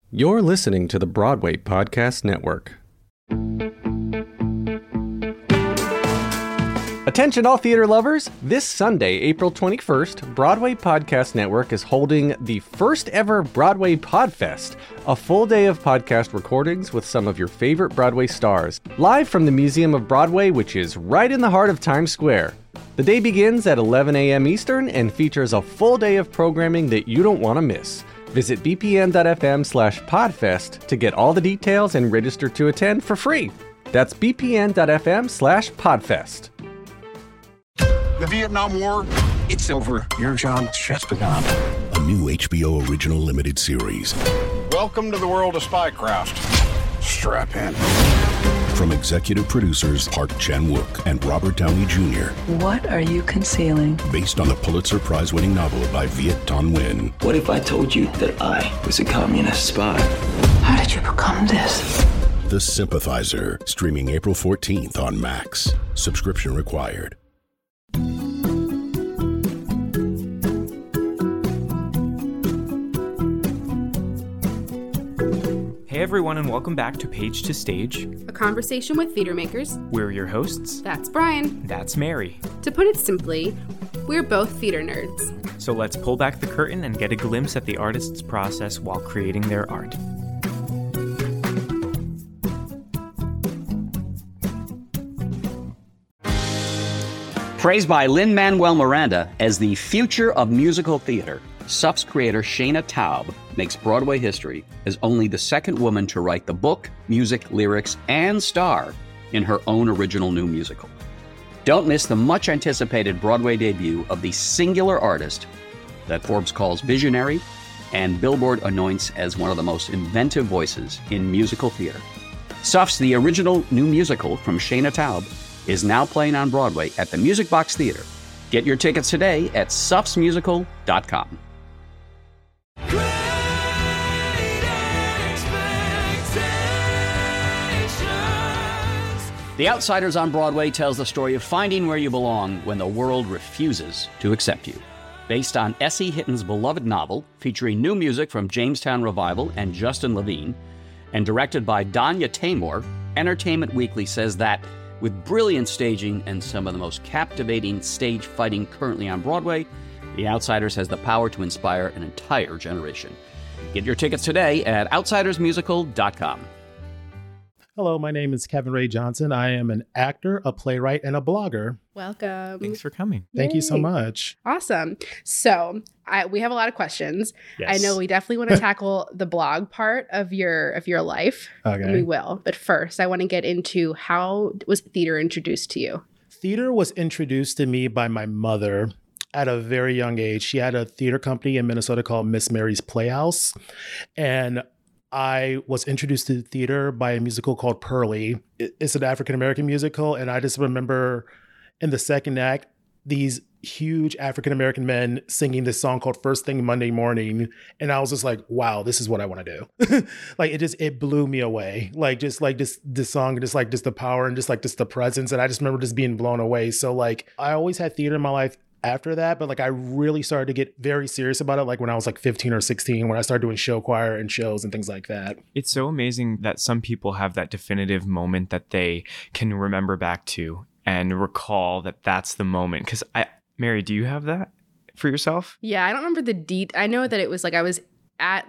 You're listening to the Broadway Podcast Network. Attention all theater lovers! This Sunday, April 21st, Broadway Podcast Network is holding the first ever Broadway Podfest, a full day of podcast recordings with some of your favorite Broadway stars, live from the Museum of Broadway, which is right in the heart of Times Square. The day begins at 11 a.m. Eastern and features a full day of programming that you don't want to miss. Visit bpn.fm/podfest to get all the details and register to attend for free. That's bpn.fm/podfest. The Vietnam War, it's over. Your job's just begun. A new HBO original limited series. Welcome to the world of spycraft. Strap in. From executive producers Park Chan-wook and Robert Downey Jr. What are you concealing? Based on the Pulitzer Prize-winning novel by Viet Thanh Nguyen. What if I told you that I was a communist spy? How did you become this? The Sympathizer, streaming April 14th on Max. Subscription required. Hey everyone, and welcome back to Page to Stage, a conversation with theater makers. We're your hosts. That's Brian. That's Mary. To put it simply, we're both theater nerds. So let's pull back the curtain and get a glimpse at the artist's process while creating their art. Praised by Lin-Manuel Miranda as the future of musical theater, SUF's creator Shaina Taub makes Broadway history as only the second woman to write the book, music, lyrics, and star in her own original new musical. Don't miss the much-anticipated Broadway debut of the singular artist that Forbes calls visionary and Billboard anoints as one of the most inventive voices in musical theater. SUF's The Original New Musical from Shaina Taub is now playing on Broadway at the Music Box Theater. Get your tickets today at sufsmusical.com. The Outsiders on Broadway tells the story of finding where you belong when the world refuses to accept you. Based on S.E. Hitton's beloved novel, featuring new music from Jamestown Revival and Justin Levine, and directed by Danya Taymor, Entertainment Weekly says that, with brilliant staging and some of the most captivating stage fighting currently on Broadway, The Outsiders has the power to inspire an entire generation. Get your tickets today at outsidersmusical.com. Hello, my name is Kevin Ray Johnson. I am an actor, a playwright, and a blogger. Welcome. Thanks for coming. Thank you so much. Awesome. So we have a lot of questions. Yes. I know we definitely want to tackle the blog part of your life. Okay. And we will. But first, I want to get into how was theater introduced to you? Theater was introduced to me by my mother at a very young age. She had a theater company in Minnesota called Miss Mary's Playhouse. And I was introduced to theater by a musical called Pearly. It's an African-American musical. And I just remember in the second act, these huge African-American men singing this song called First Thing Monday Morning. And I was just like, wow, this is what I want to do. It blew me away. This song, just the power and just the presence. And I just remember just being blown away. So I always had theater in my life after that, but I really started to get very serious about it when I was 15 or 16, when I started doing show choir and shows and things like that. It's so amazing that some people have that definitive moment that they can remember back to and recall that that's the moment. Because Mary, do you have that for yourself? Yeah, I don't remember the I know that it was I was at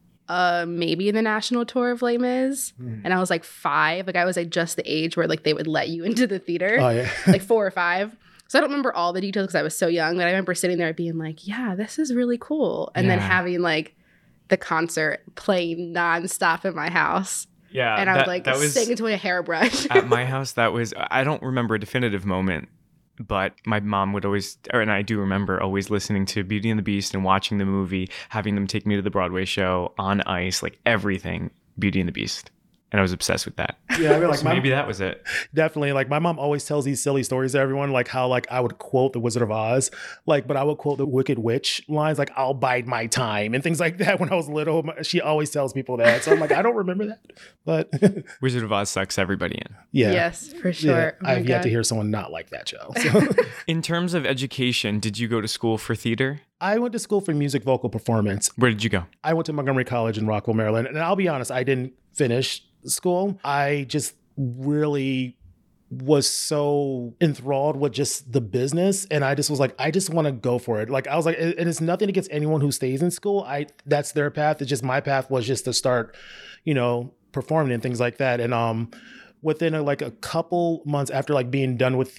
maybe in the national tour of Les Mis, and I was 5. I was just the age where they would let you into the theater. Oh yeah. 4 or 5. So I don't remember all the details because I was so young, but I remember sitting there being yeah, this is really cool. And then having the concert playing nonstop in my house. Yeah. And I would sing into a hairbrush. At my house, I don't remember a definitive moment, but my mom would always, and I do remember always listening to Beauty and the Beast and watching the movie, having them take me to the Broadway show on ice, everything, Beauty and the Beast. and I was obsessed with that. Yeah, I mean, like So maybe that was it. definitely. Like my mom always tells these silly stories to everyone, like how like I would quote the Wizard of Oz, like, but I would quote the Wicked Witch lines, like "I'll bide my time" and things like that. When I was little, she always tells people that. So I'm like, I don't remember that, but Wizard of Oz sucks everybody in. yeah, Yes, for sure. yeah. Oh my I've yet God. to hear someone not like that show. So. In terms of education, did you go to school for theater? I went to school for music vocal performance. Where did you go? I went to Montgomery College in Rockville, Maryland, and I'll be honest, I didn't finish school. I just really was so enthralled with just the business, and I just was like, I just want to go for it. Like I was like, and it's nothing against anyone who stays in school. That's their path. It's just my path was just to start, performing and things like that. And within a couple months after being done with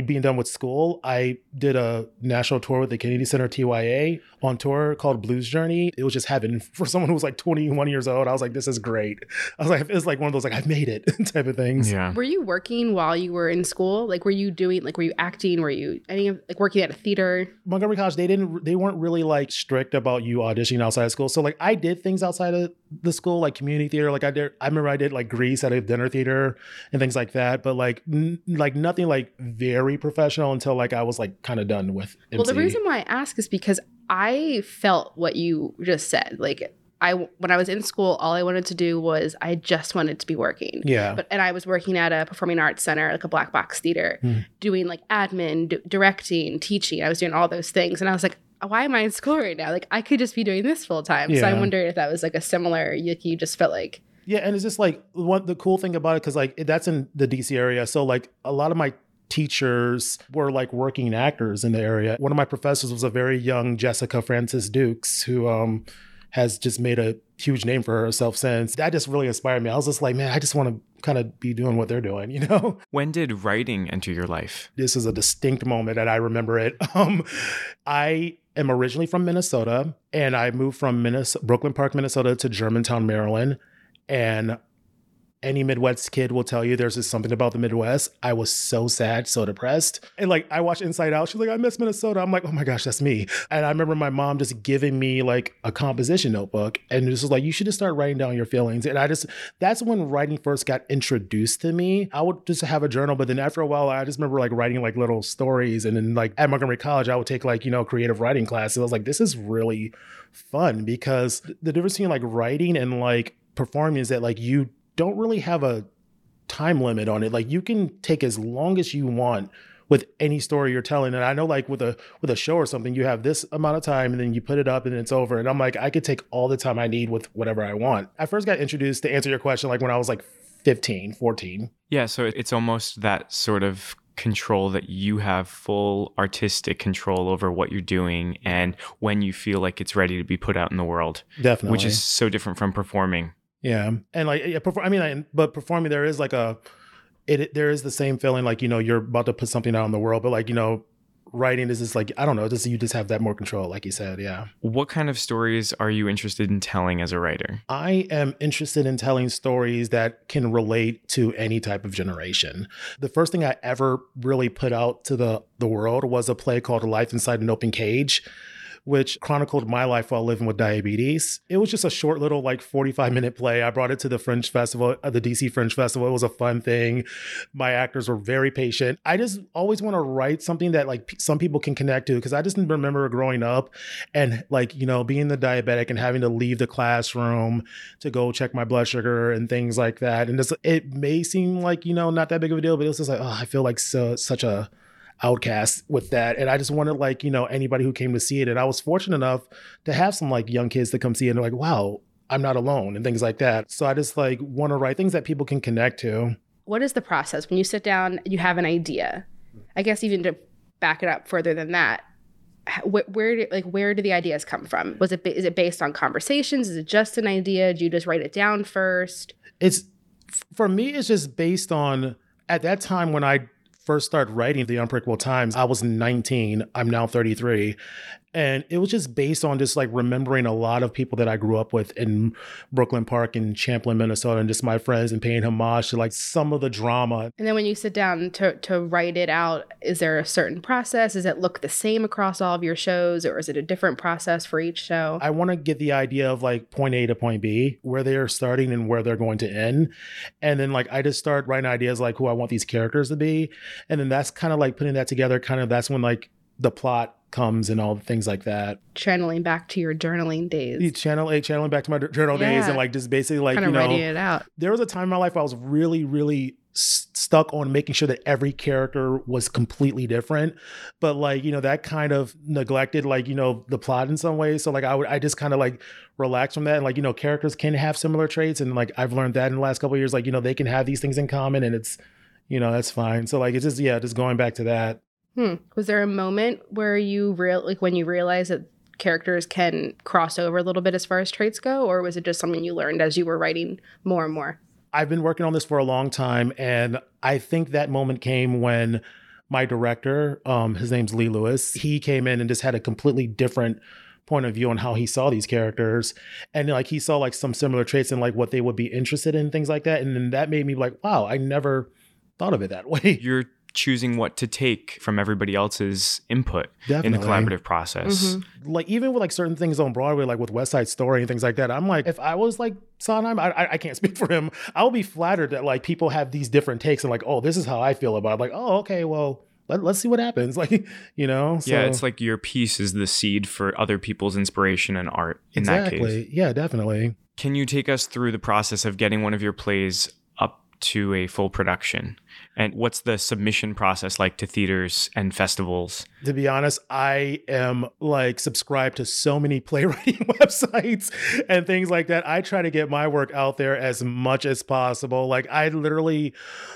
school, I did a national tour with the Kennedy Center TYA on tour called Blues Journey. It was just heaven for someone who was 21 years old. I was like, this is great. I was like, it was like one of those I've made it type of things. Yeah. Were you working while you were in school? Were you acting? Were you working at a theater? Montgomery College, they weren't really strict about you auditioning outside of school. So I did things outside of the school, like community theater. I remember I did Grease at a dinner theater and things like that, but nothing very professional until I was kind of done with MC. Well, the reason why I ask is because I felt what you just said. When I was in school, all I wanted to do was I just wanted to be working. Yeah. And I was working at a performing arts center, a black box theater, doing admin, directing, teaching. I was doing all those things, and I was like, why am I in school right now? I could just be doing this full time. Yeah. So I wondered if that was a similar. You just felt like. Yeah, and it's just the cool thing about it, because that's in the DC area. So a lot of my teachers were working actors in the area. One of my professors was a very young Jessica Francis Dukes, who has just made a huge name for herself since. That just really inspired me. I was just like, man, I just want to kind of be doing what they're doing, When did writing enter your life? This is a distinct moment that I remember it. I am originally from Minnesota, and I moved from Brooklyn Park, Minnesota to Germantown, Maryland. And any Midwest kid will tell you there's just something about the Midwest. I was so sad, so depressed. And I watched Inside Out. She's like, I miss Minnesota. I'm like, oh my gosh, that's me. And I remember my mom just giving me a composition notebook. And this was you should just start writing down your feelings. And that's when writing first got introduced to me. I would just have a journal, but then after a while, I just remember writing little stories. And then at Montgomery College, I would take creative writing classes. I was like, this is really fun, because the difference between writing and performing is that you don't really have a time limit on it. You can take as long as you want with any story you're telling. And I know with a show or something, you have this amount of time and then you put it up and it's over. And I'm I could take all the time I need with whatever I want. I first got introduced, to answer your question, when I was 15, 14. Yeah, so it's almost that sort of control that you have full artistic control over what you're doing and when you feel like it's ready to be put out in the world. Definitely. Which is so different from performing. Yeah. And but performing, there is there is the same feeling you're about to put something out in the world, but writing is just I don't know, you just have that more control, like you said. Yeah. What kind of stories are you interested in telling as a writer? I am interested in telling stories that can relate to any type of generation. The first thing I ever really put out to the world was a play called Life Inside an Open Cage, which chronicled my life while living with diabetes. It was just a short little 45-minute play. I brought it to the Fringe Festival, the DC Fringe Festival. It was a fun thing. My actors were very patient. I just always want to write something that some people can connect to, because I just remember growing up and being the diabetic and having to leave the classroom to go check my blood sugar and things like that. And it may seem not that big of a deal, but it was just I feel such a outcast with that. And I just wanted anybody who came to see it. And I was fortunate enough to have some young kids to come see it, and they're wow, I'm not alone and things like that. So I just want to write things that people can connect to. What is the process when you sit down, you have an idea? I guess even to back it up further than that, where do the ideas come from? Is it based on conversations? Is it just an idea? Do you just write it down first? For me, it's just based on, at that time when I first started writing The Unpredictable Times, I was 19. I'm now 33. And it was just based on just like remembering a lot of people that I grew up with in Brooklyn Park and Champlin, Minnesota, and just my friends, and paying homage to like some of the drama. And then when you sit down to write it out, is there a certain process? Does it look the same across all of your shows, or is it a different process for each show? I want to get the idea of like point A to point B, where they are starting and where they're going to end. And then like I just start writing ideas like who I want these characters to be. And then that's kind of like putting that together. Kind of that's when like the plot comes and all the things like that. Channeling back to your journaling days. Channeling back to my journal days, and like just basically like, kind of writing it out. There was a time in my life where I was really, really stuck on making sure that every character was completely different, but like, that kind of neglected like, the plot in some ways. So like I just kind of like relax from that, and like, characters can have similar traits, and like I've learned that in the last couple of years, like, they can have these things in common, and it's, that's fine. So like it's just just going back to that. Was there a moment where you when you realized that characters can cross over a little bit as far as traits go, or was it just something you learned as you were writing more and more? I've been working on this for a long time, and I think that moment came when my director, his name's Lee Lewis, he came in and just had a completely different point of view on how he saw these characters, and like he saw like some similar traits and like what they would be interested in, things like that, and then that made me like, wow, I never thought of it that way. You're choosing what to take from everybody else's input in the collaborative process. Mm-hmm. Like even with like certain things on Broadway, like with West Side Story and things like that, I'm like, if I was like Sondheim, I can't speak for him, I'll be flattered that like people have these different takes and like, oh, this is how I feel about it. Like, oh, okay, well, let's see what happens. Like, So, yeah, it's like your piece is the seed for other people's inspiration and art in that case. Yeah, definitely. Can you take us through the process of getting one of your plays up to a full production? And what's the submission process like to theaters and festivals? To be honest, I am like subscribed to so many playwriting websites and things like that. I try to get my work out there as much as possible. Like I literally,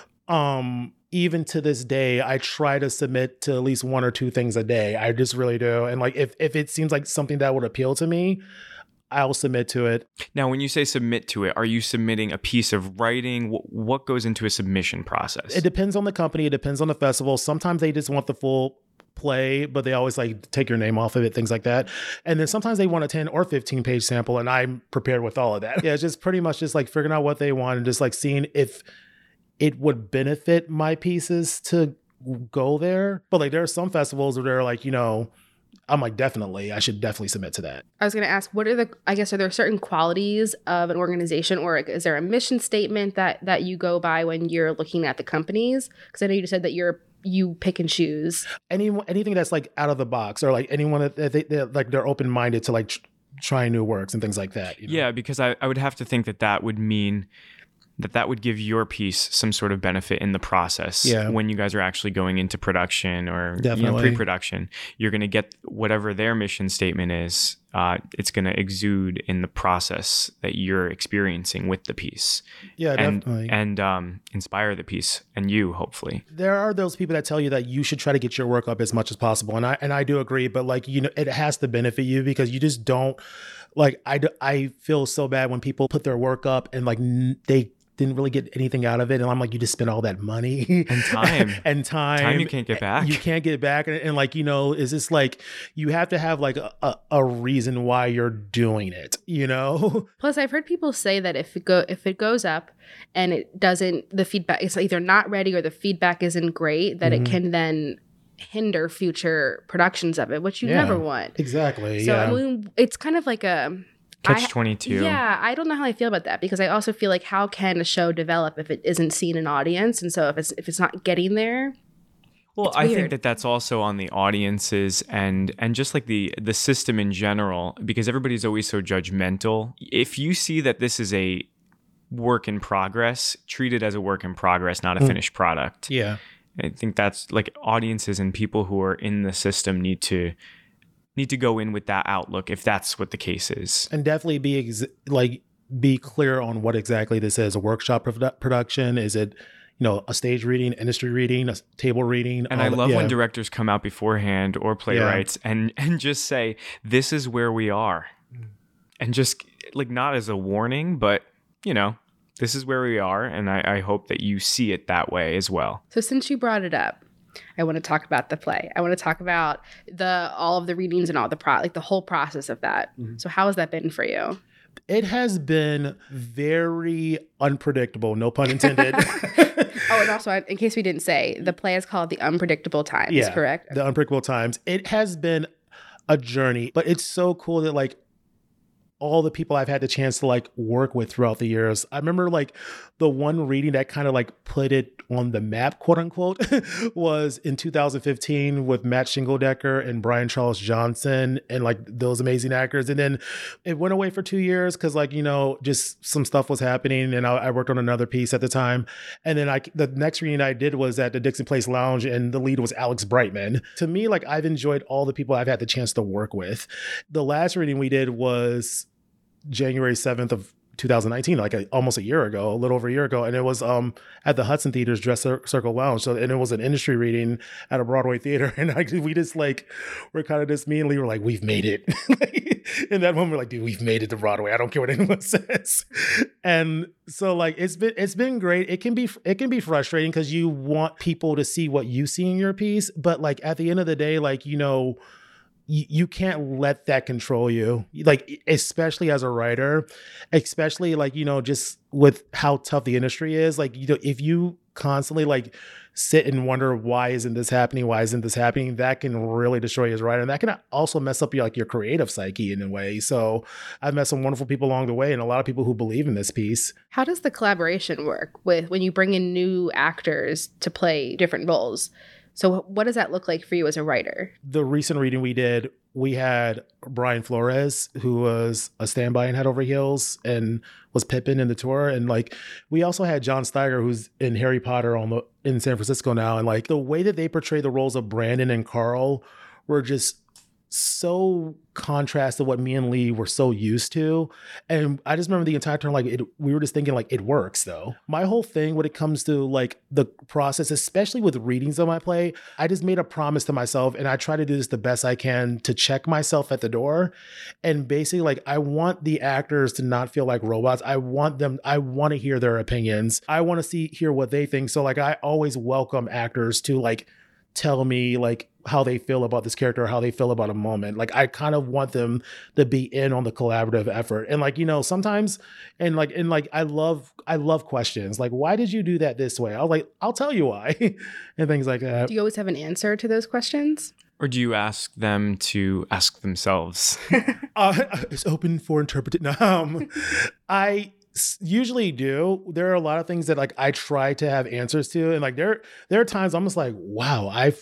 even to this day, I try to submit to at least 1 or 2 things a day. I just really do. And like, if it seems like something that would appeal to me, I'll submit to it. Now, when you say submit to it, are you submitting a piece of writing? What goes into a submission process? It depends on the company. It depends on the festival. Sometimes they just want the full play, but they always like take your name off of it, things like that. And then sometimes they want a 10 or 15 page sample, and I'm prepared with all of that. Yeah, it's just pretty much just like figuring out what they want and just like seeing if it would benefit my pieces to go there. But like there are some festivals where they're like, I'm like, I should definitely submit to that. I was going to ask, are there certain qualities of an organization, or is there a mission statement that you go by when you're looking at the companies? Because I know you just said that you pick and choose. Anything that's like out of the box, or like anyone that they're open-minded to like trying new works and things like that. Yeah, because I would have to think that would mean that would give your piece some sort of benefit in the process. Yeah. When you guys are actually going into production or pre-production, you're going to get whatever their mission statement is. It's going to exude in the process that you're experiencing with the piece. Yeah, definitely. And inspire the piece, and you, hopefully. There are those people that tell you that you should try to get your work up as much as possible. And I do agree, but like, it has to benefit you, because you just don't like, I feel so bad when people put their work up and like they didn't really get anything out of it, and I'm like, you just spent all that money and time time you can't get back. And like, is this like, you have to have like a reason why you're doing it, Plus, I've heard people say that if it goes up and it doesn't, the feedback is either not ready or the feedback isn't great, that it can then hinder future productions of it, which you never want. Exactly. So I mean, it's kind of like a Catch-22. Yeah, I don't know how I feel about that, because I also feel like, how can a show develop if it isn't seen in audience? And so if it's not getting there, well, I think that's also on the audiences and just like the system in general, because everybody's always so judgmental. If you see that this is a work in progress, treat it as a work in progress, not a finished product. Yeah. I think that's like audiences and people who are in the system need to go in with that outlook, if that's what the case is. And definitely be clear on what exactly this is. A workshop production? Is it, a stage reading, industry reading, a table reading? And I love when directors come out beforehand, or playwrights, and just say, this is where we are. And just like, not as a warning, but this is where we are. And I hope that you see it that way as well. So since you brought it up, I want to talk about the play. I want to talk about all of the readings and all the whole process of that. So how has that been for you? It has been very unpredictable, no pun intended. Oh, and also, in case we didn't say, the play is called The Unpredictable Times, correct? The Unpredictable Times. It has been a journey, but it's so cool that like all the people I've had the chance to like work with throughout the years. I remember like the one reading that kind of like put it on the map, quote unquote, was in 2015 with Matt Shingledecker and Brian Charles Johnson and like those amazing actors. And then it went away for 2 years because like, you know, just some stuff was happening and I worked on another piece at the time. And then the next reading I did was at the Dixon Place Lounge and the lead was Alex Brightman. To me, like I've enjoyed all the people I've had the chance to work with. The last reading we did was January 7th of 2019, like a little over a year ago. And it was at the Hudson Theater's Dress Circle Lounge. And it was an industry reading at a Broadway theater. And we just like, we're kind of just, me and Lee were like, we've made it. In that moment, we're like, dude, we've made it to Broadway. I don't care what anyone says. And so like, it's been great. It can be frustrating because you want people to see what you see in your piece. But like at the end of the day, like, you know, you can't let that control you, like, especially as a writer, especially like, you know, just with how tough the industry is. Like, you know, if you constantly like sit and wonder, why isn't this happening? That can really destroy you as a writer. And that can also mess up your creative psyche in a way. So I've met some wonderful people along the way and a lot of people who believe in this piece. How does the collaboration work with when you bring in new actors to play different roles? So what does that look like for you as a writer? The recent reading we did, we had Brian Flores, who was a standby in Head Over Heels and was Pippin in the tour. And like, we also had John Steiger, who's in Harry Potter in San Francisco now. And like the way that they portray the roles of Brandon and Carl were just so contrast to what me and Lee were so used to. And I just remember the entire time, like we were just thinking like, it works though. My whole thing when it comes to like the process, especially with readings of my play, I just made a promise to myself and I try to do this the best I can to check myself at the door. And basically like, I want the actors to not feel like robots. I want to hear their opinions. I want to hear what they think. So like, I always welcome actors to like, tell me like how they feel about this character or how they feel about a moment. Like I kind of want them to be in on the collaborative effort. And like, you know, sometimes and I love questions. Like, why did you do that this way? I was like, I'll tell you why. And things like that. Do you always have an answer to those questions? Or do you ask them to ask themselves? It's open for interpretation. I usually do. There are a lot of things that like I try to have answers to, and like there are times I'm just like, wow, I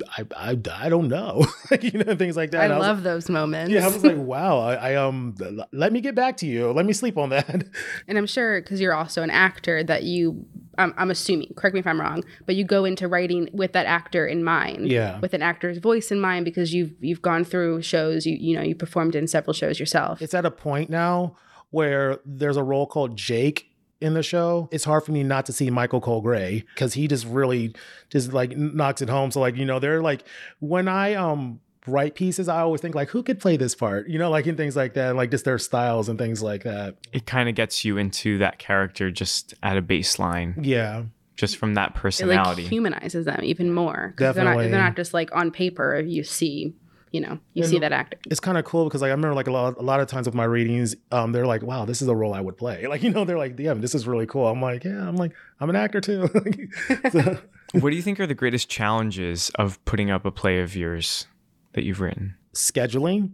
don't know, like, you know, things like that. I love those moments. Yeah, I was like, wow, I let me get back to you. Let me sleep on that. And I'm sure because you're also an actor that I'm assuming, correct me if I'm wrong, but you go into writing with that actor in mind, with an actor's voice in mind, because you've gone through shows, you performed in several shows yourself. It's at a point now where there's a role called Jake in the show. It's hard for me not to see Michael Cole Gray because he just really just like knocks it home. So like, you know, they're like, when I write pieces, I always think like, who could play this part? You know, like in things like that, like just their styles and things like that. It kind of gets you into that character just at a baseline. Yeah. Just from that personality. It like humanizes them even more. Definitely. They're not just like on paper, you see see that actor. It's kind of cool because like I remember like a lot of times with my readings, they're like, wow, this is a role I would play. Like, you know, they're like, yeah, this is really cool. I'm like, yeah, I'm an actor too. So. What do you think are the greatest challenges of putting up a play of yours that you've written? Scheduling,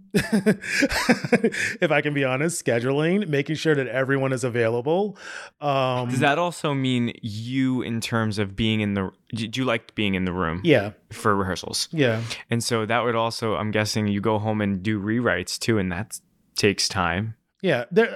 if I can be honest, making sure that everyone is available. Does that also mean you in terms of being do you like being in the room? Yeah. For rehearsals? Yeah. And so that would also, I'm guessing you go home and do rewrites too, and that takes time. Yeah. There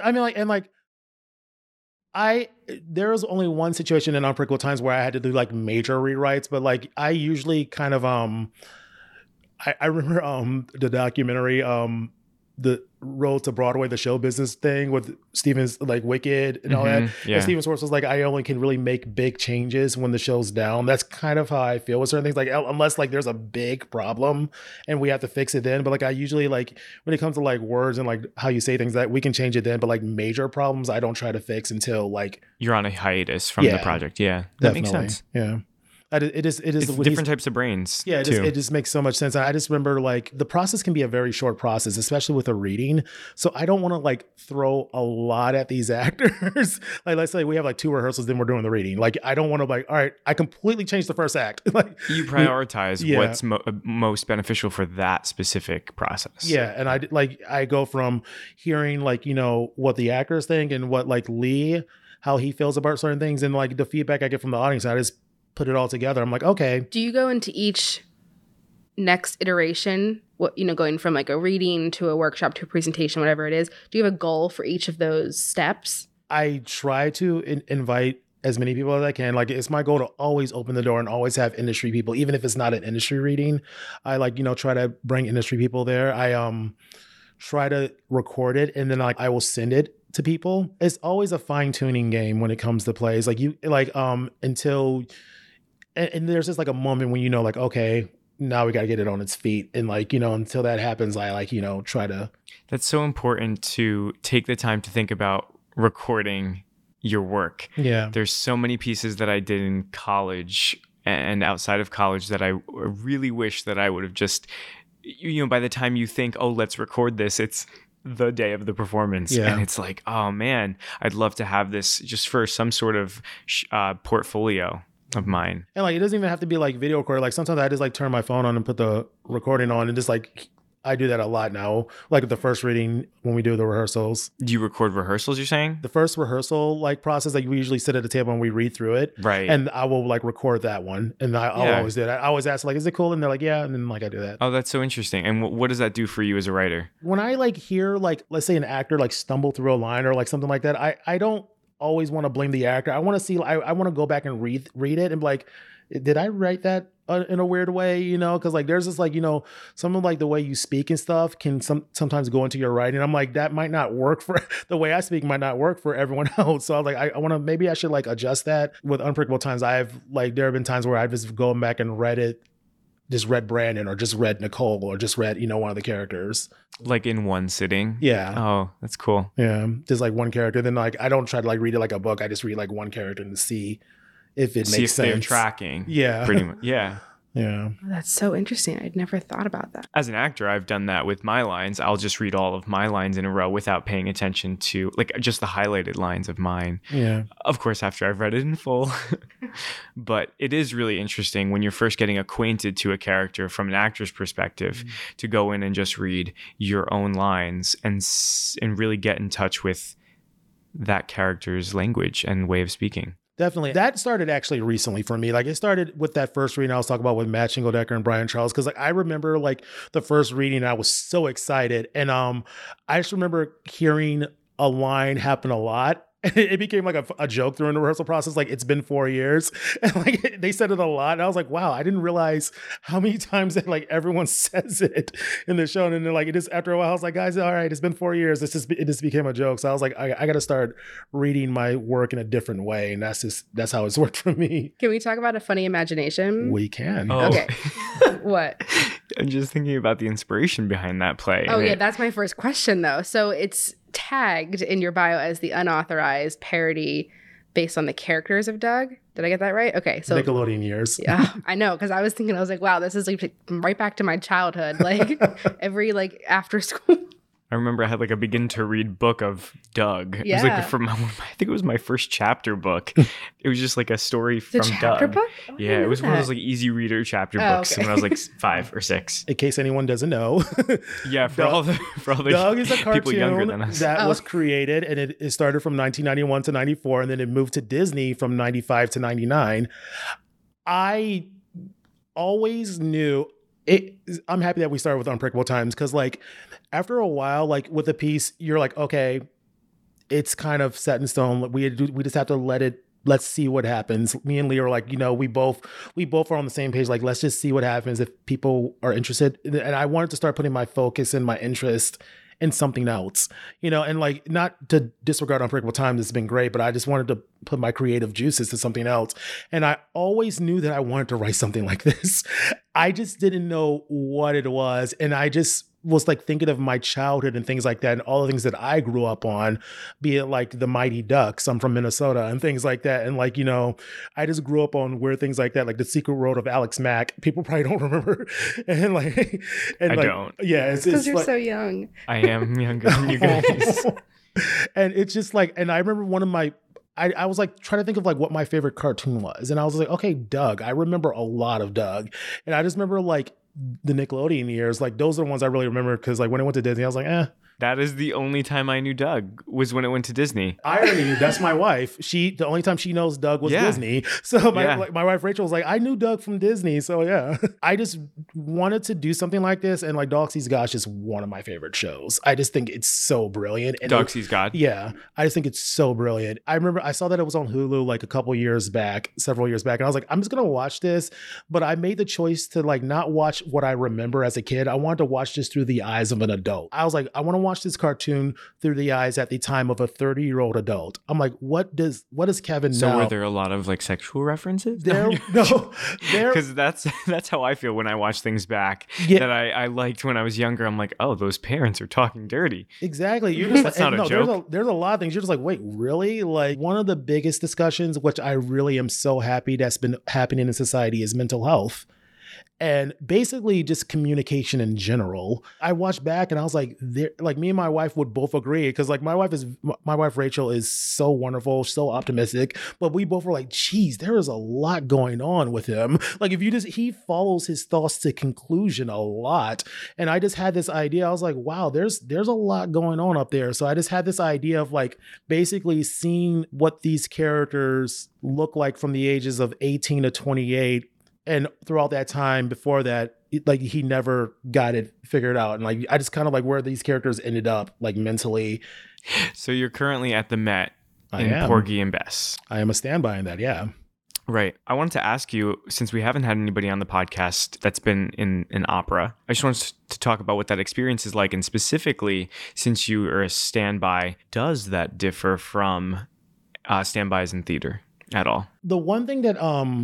was only one situation in Unpredictable Times where I had to do like major rewrites, but like I usually kind of, I remember the documentary, The Road to Broadway, the show business thing with Steven's like Wicked and all that. Yeah. And Steven Schwartz was like, I only can really make big changes when the show's down. That's kind of how I feel with certain things. Like unless like there's a big problem and we have to fix it then. But like I usually like when it comes to like words and like how you say things, that we can change it then. But like major problems, I don't try to fix until like you're on a hiatus from the project. Yeah, that definitely makes sense. Yeah. It is different types of brains. Yeah, it just makes so much sense. I just remember like the process can be a very short process, especially with a reading. So I don't want to like throw a lot at these actors. Like let's say we have like 2 rehearsals, then we're doing the reading. Like I don't want to like, all right, I completely changed the first act. Like you prioritize what's most beneficial for that specific process. Yeah, and I go from hearing like, you know, what the actors think and what like Lee, how he feels about certain things, and like the feedback I get from the audience. I just put it all together. I'm like, okay. Do you go into each next iteration, going from like a reading to a workshop to a presentation, whatever it is? Do you have a goal for each of those steps? I try to invite as many people as I can. Like it's my goal to always open the door and always have industry people, even if it's not an industry reading. I like, try to bring industry people there. I try to record it and then like I will send it to people. It's always a fine-tuning game when it comes to plays. Like until and there's just like a moment when like, okay, now we got to get it on its feet. And like, until that happens, I like, try to. That's so important to take the time to think about recording your work. Yeah. There's so many pieces that I did in college and outside of college that I really wish that I would have just, by the time you think, oh, let's record this, it's the day of the performance. Yeah. And it's like, oh man, I'd love to have this just for some sort of portfolio of mine. And like, it doesn't even have to be like video record. Like sometimes I just like turn my phone on and put the recording on and just like, I do that a lot now. Like the first reading when we do the rehearsals. Do you record rehearsals, you're saying? The first rehearsal like process, like we usually sit at a table and we read through it. Right. And I will like record that one. And I'll always do that. I always ask like, is it cool? And they're like, yeah. And then like I do that. Oh, that's so interesting. And what does that do for you as a writer? When I like hear like, let's say an actor like stumble through a line or like something like that, I don't always want to blame the actor. I want to see, I want to go back and read it and be like, did I write that in a weird way, because like there's this like, some of like the way you speak and stuff can sometimes go into your writing. I'm like, that might not work for the way I speak might not work for everyone else. So I was like, I want to, maybe I should like adjust that. With Unpredictable Times, there have been times where I've just gone back and just read Brandon or just read Nicole or just read, one of the characters. Like in one sitting? Yeah. Oh, that's cool. Yeah. Just like one character. Then like, I don't try to like read it like a book. I just read like one character and see if it makes sense. They're tracking. Yeah. Pretty much. Yeah. Yeah. Oh, that's so interesting. I'd never thought about that. As an actor, I've done that with my lines. I'll just read all of my lines in a row without paying attention to like just the highlighted lines of mine. Yeah. Of course, after I've read it in full. But it is really interesting when you're first getting acquainted to a character from an actor's perspective to go in and just read your own lines and really get in touch with that character's language and way of speaking. Definitely. That started actually recently for me. Like it started with that first reading I was talking about with Matt Shingle-Decker and Brian Charles. Cause like I remember like the first reading, I was so excited. And I just remember hearing a line happen a lot. It became like a joke during the rehearsal process. Like it's been 4 years and like they said it a lot. And I was like, wow, I didn't realize how many times that like everyone says it in the show. And then like it just after a while, I was like, guys, all right, it's been 4 years. It just became a joke. So I was like, I got to start reading my work in a different way. And that's how it's worked for me. Can we talk about a funny imagination? We can. Oh. Okay. What? I'm just thinking about the inspiration behind that play. Oh yeah, that's my first question though. So it's tagged in your bio as the unauthorized parody based on the characters of Doug. Did I get that right? Okay, so Nickelodeon years. Yeah, I know, because I was like, wow, this is like right back to my childhood. Like every like after school. I remember I had like a begin to read book of Doug. Yeah. It was like I think it was my first chapter book. It was just like a story from chapter Doug. Book? Oh, Yeah, it was one of those like easy reader chapter books okay. when I was like 5 or 6. In case anyone doesn't know. Yeah, for all the Doug is a people younger than cartoon us. that was created and it started from 1991 to 94 and then it moved to Disney from 95 to 99. I always knew I'm happy that we started with Unpredictable Times because like after a while, like with a piece, you're like, okay, it's kind of set in stone. We just have to let's see what happens. Me and Lee are like, we both are on the same page. Like, let's just see what happens if people are interested. And I wanted to start putting my focus and my interest in something else, and like not to disregard Unpredictable Times. It's been great, but I just wanted to put my creative juices to something else. And I always knew that I wanted to write something like this. I just didn't know what it was. And I just was like thinking of my childhood and things like that, and all the things that I grew up on, be it like the Mighty Ducks, I'm from Minnesota, and things like that. And like, you know, I just grew up on weird things like that, like The Secret World of Alex Mack. People probably don't remember. And like, and I like, don't. Yeah, it's because you're like, so young. I am younger than you guys. And it's just like, and I remember one of my, I was like trying to think of like what my favorite cartoon was. And I was like, okay, Doug. I remember a lot of Doug. And I just remember like the Nickelodeon years, like those are the ones I really remember, because like when I went to Disney, I was like, That is the only time I knew Doug, was when it went to Disney. Irony, that's my wife. The only time she knows Doug was Disney. So my wife Rachel was like, I knew Doug from Disney. So yeah, I just wanted to do something like this. And like Dog Sees God is one of my favorite shows. I just think it's so brilliant. And Dog Sees God? Yeah, I just think it's so brilliant. I remember I saw that it was on Hulu like several years back. And I was like, I'm just going to watch this. But I made the choice to like not watch what I remember as a kid. I wanted to watch this through the eyes of an adult. I was like, I want to watch this cartoon through the eyes at the time of a 30-year-old adult. I'm like, what does Kevin know? So were there a lot of like sexual references? No, because that's how I feel when I watch things back that I liked when I was younger. I'm like, oh, those parents are talking dirty. Exactly. You're just that's not a joke. There's a lot of things. You're just like, wait, really? Like one of the biggest discussions, which I really am so happy that's been happening in society, is mental health. And basically just communication in general. I watched back and I was like, me and my wife would both agree, because like my wife Rachel is so wonderful, so optimistic, but we both were like, geez, there is a lot going on with him. Like he follows his thoughts to conclusion a lot. And I just had this idea. I was like, wow, there's a lot going on up there. So I just had this idea of like basically seeing what these characters look like from the ages of 18 to 28. And throughout that time before that, like he never got it figured out. And like, I just kind of like where these characters ended up like mentally. So you're currently at the Met in Porgy and Bess. I am a standby in that. Yeah. Right. I wanted to ask you, since we haven't had anybody on the podcast that's been in an opera, I just wanted to talk about what that experience is like. And specifically, since you are a standby, does that differ from standbys in theater at all? The one thing that,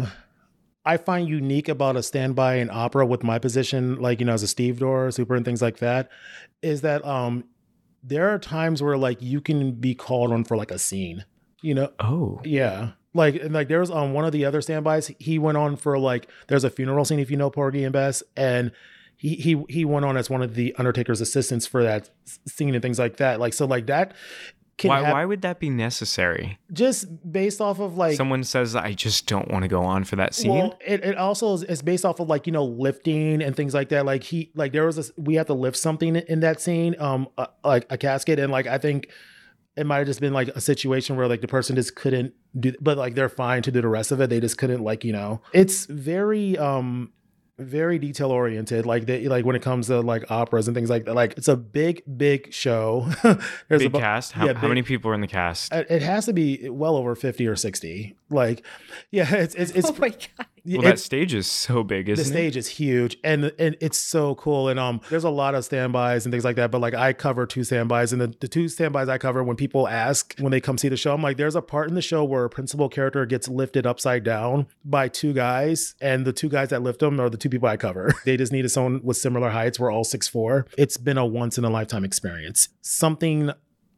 I find unique about a standby in opera with my position, like, you know, as a stevedore, super and things like that, is that there are times where like you can be called on for like a scene, you know? Oh. Yeah. Like there was one of the other standbys, he went on for like, there's a funeral scene, if you know Porgy and Bess, and he went on as one of the Undertaker's assistants for that scene and things like that. Like, so like that. Why would that be necessary? Just based off of like... Someone says, I just don't want to go on for that scene? Well, it also is based off of like, you know, lifting and things like that. Like there was we had to lift something in that scene, like a casket. And like, I think it might've just been like a situation where like the person just couldn't do, but like they're fine to do the rest of it. They just couldn't, like, you know, it's very detail oriented, like when it comes to like operas and things like that. Like it's a big show. There's big cast. How many people are in the cast? It has to be well over 50 or 60. Like, yeah, it's oh my God. Well, that stage is so big, isn't it? The stage is huge, and it's so cool. And there's a lot of standbys and things like that. But like I cover 2 standbys, and the 2 standbys I cover, when people ask when they come see the show, I'm like, there's a part in the show where a principal character gets lifted upside down by 2 guys, and the 2 guys that lift them are the 2 people I cover. They just needed someone with similar heights. We're all 6'4". It's been a once in a lifetime experience. Something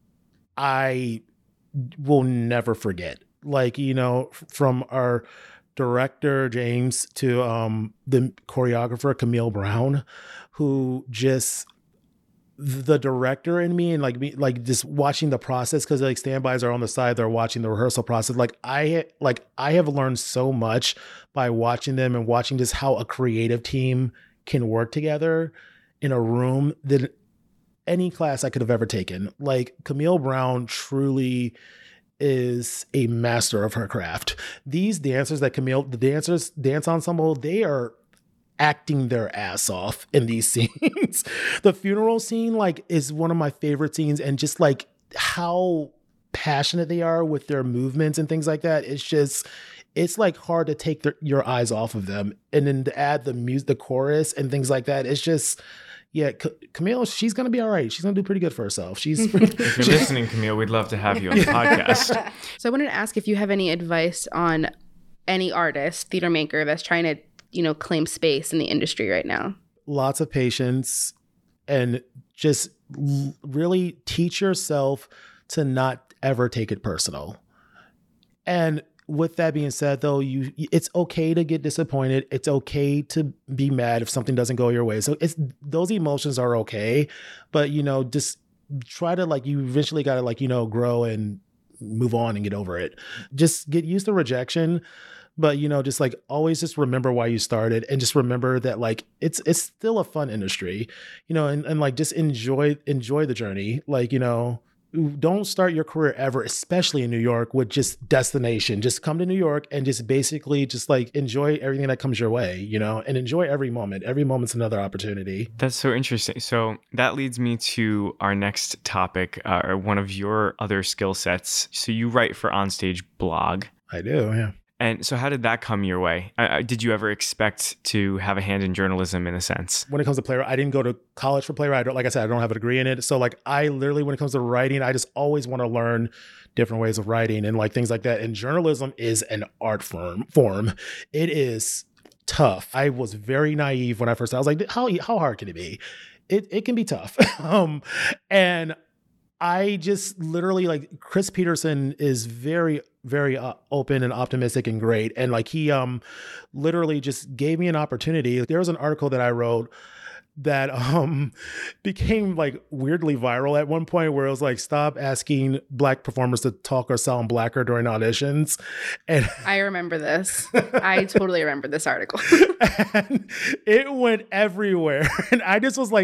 I will never forget. Like, you know, from our director James to the choreographer Camille Brown, who just, the director in me and like me, like just watching the process, because like standbys are on the side, they're watching the rehearsal process. Like I have learned so much by watching them and watching just how a creative team can work together in a room that any class I could have ever taken. Like Camille Brown truly is a master of her craft. These dancers that the dancers dance ensemble, they are acting their ass off in these scenes. The funeral scene like is one of my favorite scenes, and just like how passionate they are with their movements and things like that. It's like hard to take your eyes off of them. And then to add the music, the chorus and things like that, it's just, yeah, Camille, she's going to be all right. She's going to do pretty good for herself. If you're listening, Camille, we'd love to have you on the podcast. So I wanted to ask if you have any advice on any artist, theater maker that's trying to, you know, claim space in the industry right now. Lots of patience and just really teach yourself to not ever take it personal. And with that being said, though, it's okay to get disappointed. It's okay to be mad if something doesn't go your way. So those emotions are okay, but just try to you eventually got to grow and move on and get over it. Just get used to rejection, but just always just remember why you started, and just remember that it's still a fun industry, and just enjoy the journey. Don't start your career ever, especially in New York, with just destination. Just come to New York and just basically just enjoy everything that comes your way, and enjoy every moment. Every moment's another opportunity. That's so interesting. So that leads me to our next topic, or one of your other skill sets. So you write for Onstage Blog. I do, yeah. And so how did that come your way? Did you ever expect to have a hand in journalism in a sense? When it comes to playwright, I didn't go to college for playwright. Like I said, I don't have a degree in it. So I literally, when it comes to writing, I just always want to learn different ways of writing and things like that. And journalism is an art form. It is tough. I was very naive when I first, I was like, how hard can it be? It can be tough. And I just literally Chris Peterson is very, very open and optimistic and great. And he literally just gave me an opportunity. There was an article that I wrote that became weirdly viral at one point, where it was stop asking Black performers to talk or sound Blacker during auditions. And I remember this. I totally remember this article. And it went everywhere. And I just was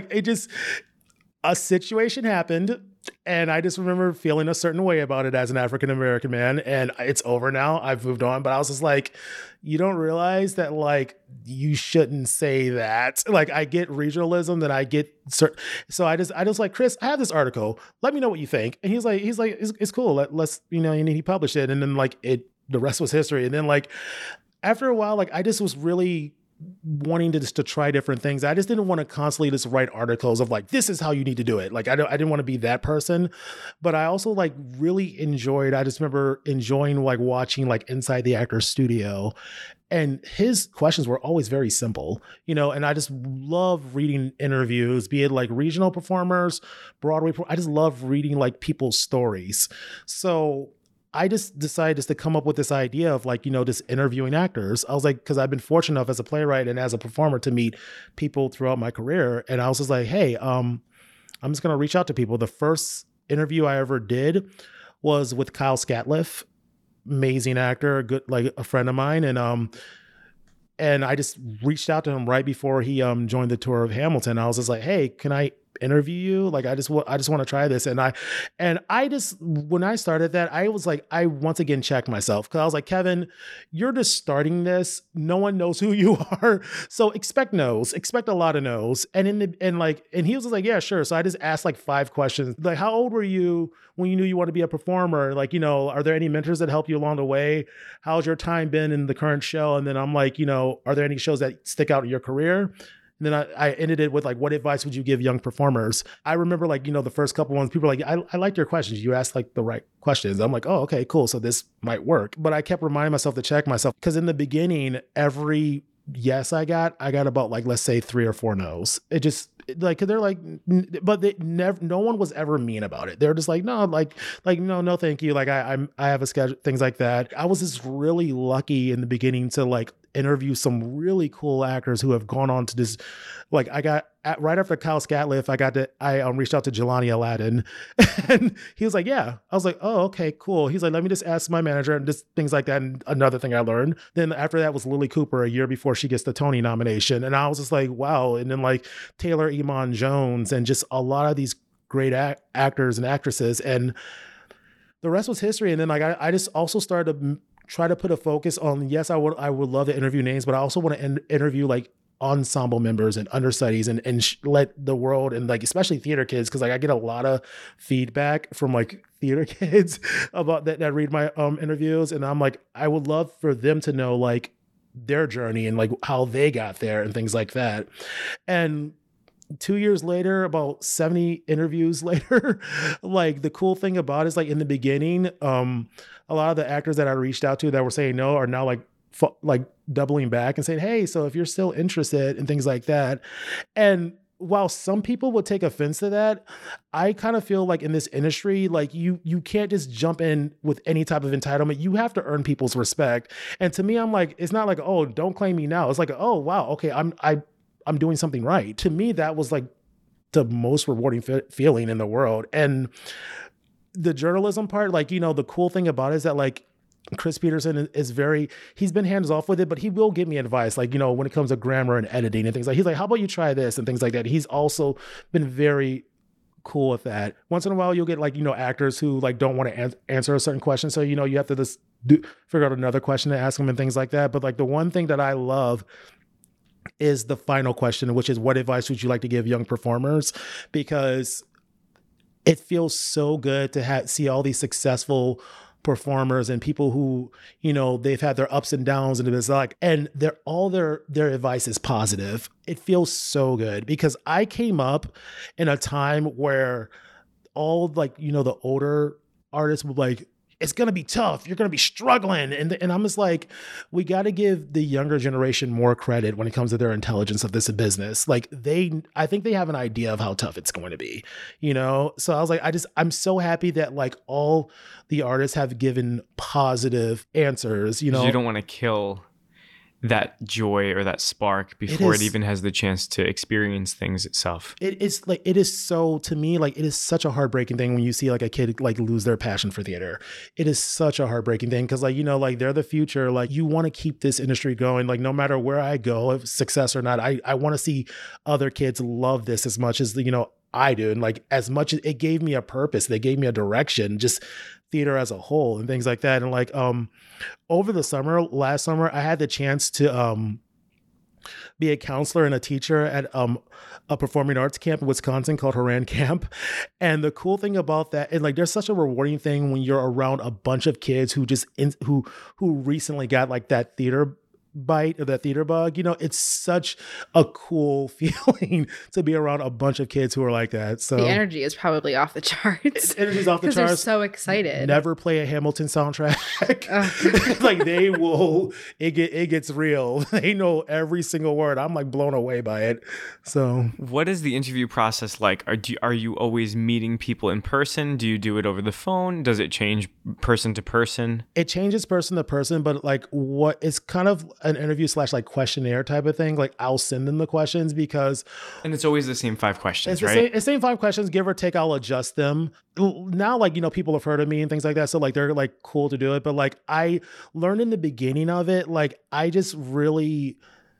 a situation happened, and I just remember feeling a certain way about it as an African-American man, and it's over now. I've moved on, but I was just you don't realize that you shouldn't say that. I get regionalism, that I get certain. So I just Chris, I have this article. Let me know what you think. And he's like, it's cool. Let's, and he published it. And then the rest was history. And then after a while, I just was really wanting to try different things. I just didn't want to constantly just write articles of this is how you need to do it. I didn't want to be that person, but I also really enjoyed, I just remember enjoying watching Inside the Actor's Studio, and his questions were always very simple, and I just love reading interviews, be it regional performers, Broadway. I just love reading people's stories. So I just decided to come up with this idea of just interviewing actors. I was because I've been fortunate enough as a playwright and as a performer to meet people throughout my career. And I was just hey, I'm just going to reach out to people. The first interview I ever did was with Kyle Scatliff, amazing actor, good, a friend of mine. And I just reached out to him right before he joined the tour of Hamilton. I was just hey, can I interview you? I just want to try this. And I just, when I started that, I was I once again checked myself, because I was Kevin, you're just starting this. No one knows who you are. So expect no's, expect a lot of no's. And and he was yeah, sure. So I just asked 5 questions. How old were you when you knew you wanted to be a performer? Are there any mentors that help you along the way? How's your time been in the current show? And then I'm are there any shows that stick out in your career? And then I ended it with what advice would you give young performers? I remember the first couple ones, people were I liked your questions. You asked the right questions. I'm oh, okay, cool. So this might work. But I kept reminding myself to check myself, because in the beginning, every yes I got about let's say 3 or 4 no's. It just they're but they never, no one was ever mean about it. They're just no, no, thank you. I have a schedule, things like that. I was just really lucky in the beginning to interview some really cool actors who have gone on to this. I got right after Kyle Scatliff, I reached out to Jelani Aladdin, and he was yeah. I was oh, okay, cool. He's let me just ask my manager, and just things like that. And another thing I learned. Then after that was Lily Cooper, a year before she gets the Tony nomination, and I was just wow. And then Taylor Iman Jones, and just a lot of these great actors and actresses, and the rest was history. And then I just also started to try to put a focus on, yes, I would love to interview names, but I also want to interview ensemble members and understudies, and let the world, and especially theater kids, because I get a lot of feedback from theater kids about that read my interviews, and I'm I would love for them to know their journey and how they got there and things like that. And 2 years later, about 70 interviews later, the cool thing about it is in the beginning, a lot of the actors that I reached out to that were saying no are now doubling back and saying, hey, so if you're still interested and things like that. And while some people would take offense to that, I kind of feel like in this industry, like you can't just jump in with any type of entitlement. You have to earn people's respect. And to me, I'm like, it's not like, oh, don't claim me now. It's like, oh, wow, okay, I'm doing something right. To me, that was like the most rewarding feeling in the world. And the journalism part, like, you know, the cool thing about it is that like Chris Peterson is he's been hands off with it, but he will give me advice. Like, you know, when it comes to grammar and editing and things like, he's like, how about you try this and things like that. He's also been very cool with that. Once in a while, you'll get like, you know, actors who like don't want to answer a certain question. So, you know, you have to just figure out another question to ask them and things like that. But like the one thing that I love is the final question, which is what advice would you like to give young performers? Because it feels so good to see all these successful performers and people who, you know, they've had their ups and downs and it's like, and their advice is positive. It feels so good because I came up in a time where all like, you know, the older artists would like, it's going to be tough. You're going to be struggling. And I'm just like, we got to give the younger generation more credit when it comes to their intelligence of this business. Like I think they have an idea of how tough it's going to be, you know? So I was like, I'm so happy that like all the artists have given positive answers, you know? You don't want to kill that joy or that spark before it even has the chance to experience things itself. It is so, to me, like it is such a heartbreaking thing when you see like a kid like lose their passion for theater. It is such a heartbreaking thing because like, you know, like they're the future. Like you want to keep this industry going. Like no matter where I go, if success or not, I want to see other kids love this as much as, you know, I do. And like as much as it gave me a purpose, they gave me a direction, just theater as a whole and things like that. And like over the last summer, I had the chance to be a counselor and a teacher at a performing arts camp in Wisconsin called Horan Camp. And the cool thing about that, and like there's such a rewarding thing when you're around a bunch of kids who just who recently got like that theater bite or that theater bug, you know, it's such a cool feeling to be around a bunch of kids who are like that. So the energy is probably off the charts. Energy's off the charts. They're so excited. Never play a Hamilton soundtrack. Like they will, it gets real. They know every single word. I'm like blown away by it. So what is the interview process like? Are you always meeting people in person? Do you do it over the phone? Does it change person to person? It changes person to person, but like what it's kind of an interview / like questionnaire type of thing. Like I'll send them the questions because, and it's always the same 5 questions, right? It's the same 5 questions, give or take. I'll adjust them. Now, like, you know, people have heard of me and things like that, so like they're like cool to do it. But like I learned in the beginning of it, like I just really,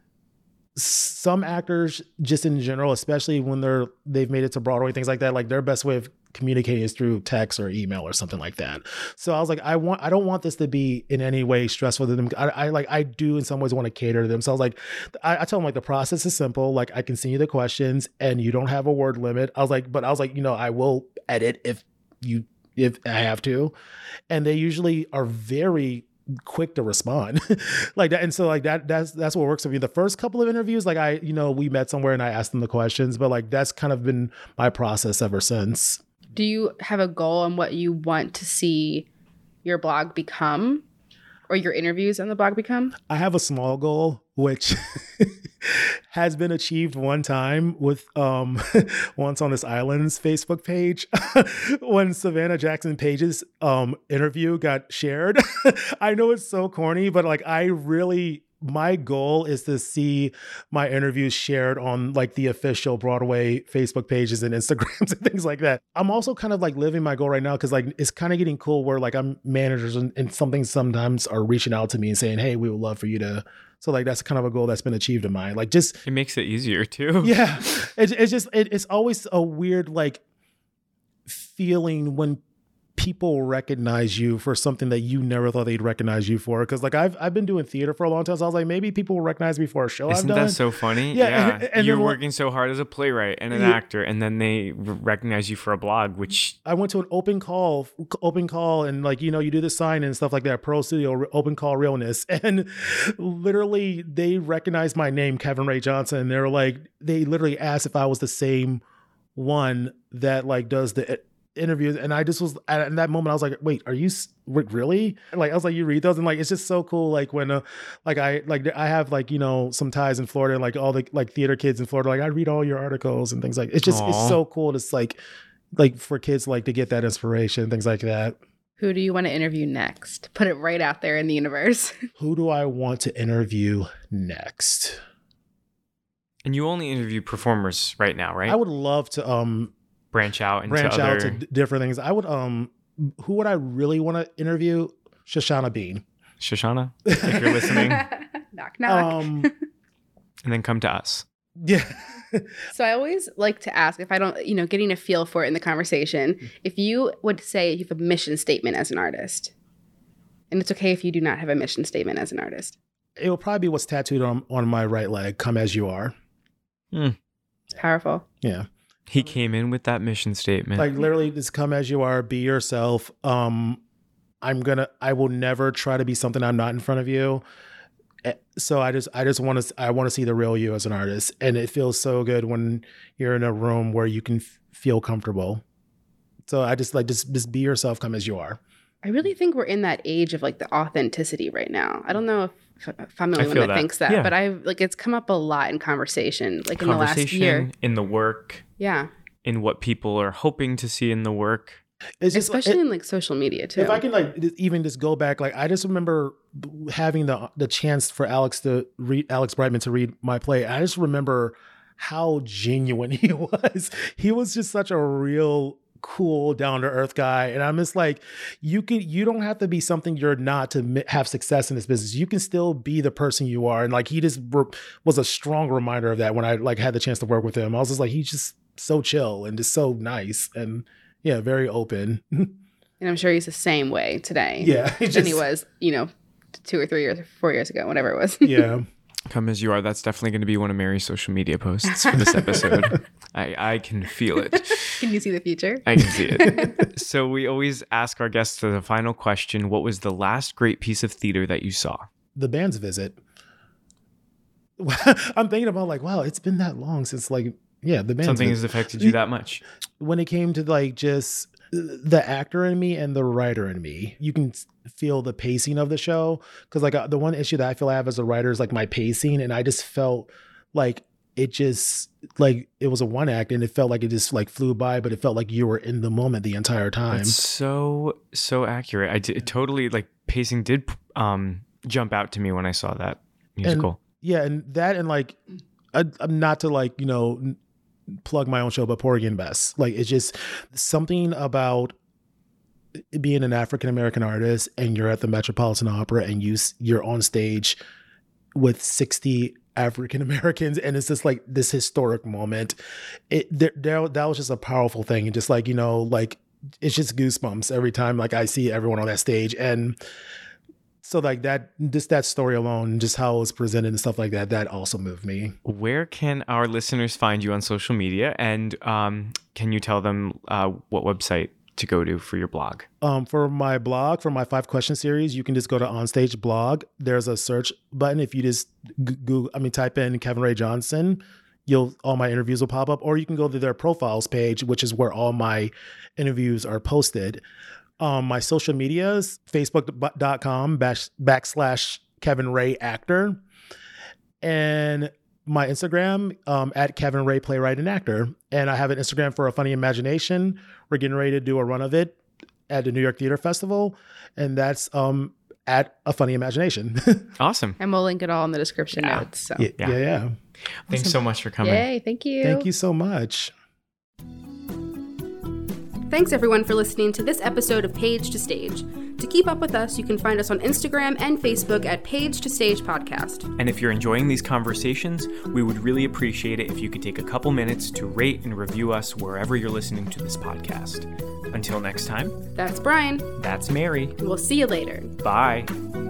some actors just in general, especially when they've made it to Broadway, things like that, like their best way of communicating is through text or email or something like that. So I was like, I don't want this to be in any way stressful to them. I do in some ways want to cater to them. So I was like, I tell them like the process is simple. Like I can send you the questions and you don't have a word limit. I was like, you know, I will edit if I have to. And they usually are very quick to respond like that. And so like that's what works for me. The first couple of interviews, like we met somewhere and I asked them the questions, but like that's kind of been my process ever since. Do you have a goal on what you want to see your blog become or your interviews on the blog become? I have a small goal, which has been achieved one time with Once on This Island's Facebook page when Savannah Jackson Page's interview got shared. I know it's so corny, but like my goal is to see my interviews shared on like the official Broadway Facebook pages and Instagrams and things like that. I'm also kind of like living my goal right now because like it's kind of getting cool where like I'm managers and sometimes are reaching out to me and saying, hey, we would love for you to. So like that's kind of a goal that's been achieved of mine. Like just it makes it easier too. Yeah, it's always a weird like feeling when people recognize you for something that you never thought they'd recognize you for. Because like I've been doing theater for a long time, so I was like, maybe people will recognize me for a show I've done. Isn't that so funny? Yeah. And you're working so hard as a playwright and an actor, and then they recognize you for a blog, which I went to an open call, and like, you know, you do the sign and stuff like that, Pro Studio, open call realness. And literally they recognized my name, Kevin Ray Johnson. And they literally asked if I was the same one that like does the interviews, and I just was in that moment I was like, wait, are you really? Like I was like, you read those, and like it's just so cool. Like when I have like, you know, some ties in Florida, and like all the like theater kids in Florida, like I read all your articles and things like it's just it's so cool. It's like for kids like to get that inspiration, things like that. Who do you want to interview next? Put it right out there in the universe. Who do I want to interview next? And you only interview performers right now, right? I would love to branch out to different things. I would who would I really want to interview? Shoshana Bean. Shoshana, if you're listening. Knock knock. And then come to us. Yeah. So I always like to ask, if I don't, you know, getting a feel for it in the conversation, if you would say you have a mission statement as an artist, and it's okay if you do not have a mission statement as an artist. It will probably be what's tattooed on my right leg, come as you are. Powerful. Yeah. He came in with that mission statement. Like literally just come as you are, be yourself. I will never try to be something I'm not in front of you. So I want to see the real you as an artist. And it feels so good when you're in a room where you can feel comfortable. So I just like, just be yourself, come as you are. I really think we're in that age of like the authenticity right now. I don't know if I'm the only one that thinks that, but it's come up a lot in conversation, like in the last year. In the work. Yeah. In what people are hoping to see in the work. It's just, especially in like social media too. If I can like even just go back, like I just remember having the chance for Alex Brightman to read my play. I just remember how genuine he was. He was just such a real cool, down to earth guy. And I'm just like, you don't have to be something you're not to have success in this business. You can still be the person you are. And like, he just was a strong reminder of that when I like had the chance to work with him. I was just like, he's just so chill and just so nice and yeah, very open. And I'm sure he's the same way today. Yeah. Than he was, 2 or 3 years, 4 years ago, whatever it was. Yeah. Come as you are. That's definitely going to be one of Mary's social media posts for this episode. I can feel it. Can you see the future? I can see it. So we always ask our guests the final question. What was the last great piece of theater that you saw? The Band's Visit. I'm thinking about like, wow, it's been that long since like, yeah, the Band's Something Visit. has affected you that much. When it came to like just the actor in me and the writer in me, you can feel the pacing of the show. Cause like the one issue that I feel I have as a writer is like my pacing. And I just felt like it just like, it was a one act and it felt like it just like flew by, but it felt like you were in the moment the entire time. That's so accurate. Totally like pacing did jump out to me when I saw that musical. And that, and like, I'm not to like, plug my own show, but Porgy and Bess. Like, it's just something about being an African-American artist and you're at the Metropolitan Opera and you're on stage with 60 African-Americans and it's just like this historic moment. That was just a powerful thing. And just like, like it's just goosebumps every time like I see everyone on that stage. And so like that story alone, just how it was presented and stuff like that, that also moved me. Where can our listeners find you on social media? And can you tell them what website to go to for your blog? For my blog, for my 5 question series, you can just go to Onstage Blog. There's a search button. If you just type in Kevin Ray Johnson, all my interviews will pop up, or you can go to their profiles page, which is where all my interviews are posted. My social medias, facebook.com/Kevin Ray Actor. And my Instagram, at Kevin Ray Playwright and Actor. And I have an Instagram for A Funny Imagination. We're getting ready to do a run of it at the New York Theater Festival. And that's at A Funny Imagination. Awesome. And we'll link it all in the description notes. So. Yeah. Thanks so much for coming. Yay, thank you. Thank you so much. Thanks everyone for listening to this episode of Page to Stage. To keep up with us, you can find us on Instagram and Facebook at Page to Stage Podcast. And if you're enjoying these conversations, we would really appreciate it if you could take a couple minutes to rate and review us wherever you're listening to this podcast. Until next time. That's Brian. That's Mary. And we'll see you later. Bye.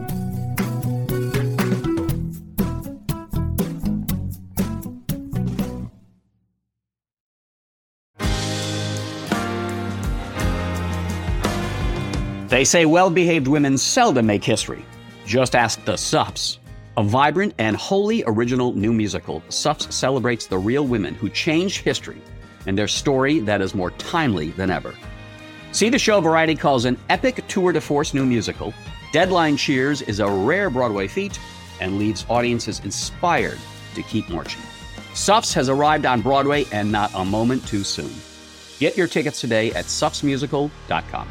They say well-behaved women seldom make history. Just ask the Suffs. A vibrant and wholly original new musical, Suffs celebrates the real women who changed history and their story that is more timely than ever. See the show Variety calls an epic tour de force new musical. Deadline Cheers is a rare Broadway feat and leaves audiences inspired to keep marching. Suffs has arrived on Broadway and not a moment too soon. Get your tickets today at suffsmusical.com.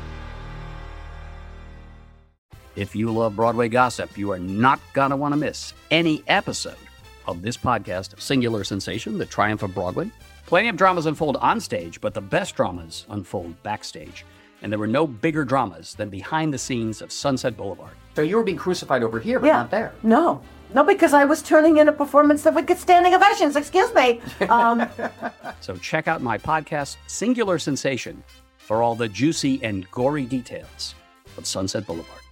If you love Broadway gossip, you are not going to want to miss any episode of this podcast, Singular Sensation, The Triumph of Broadway. Plenty of dramas unfold on stage, but the best dramas unfold backstage. And there were no bigger dramas than behind the scenes of Sunset Boulevard. So you were being crucified over here, but not there. No, because I was turning in a performance that would get standing ovations. Excuse me. So check out my podcast, Singular Sensation, for all the juicy and gory details of Sunset Boulevard.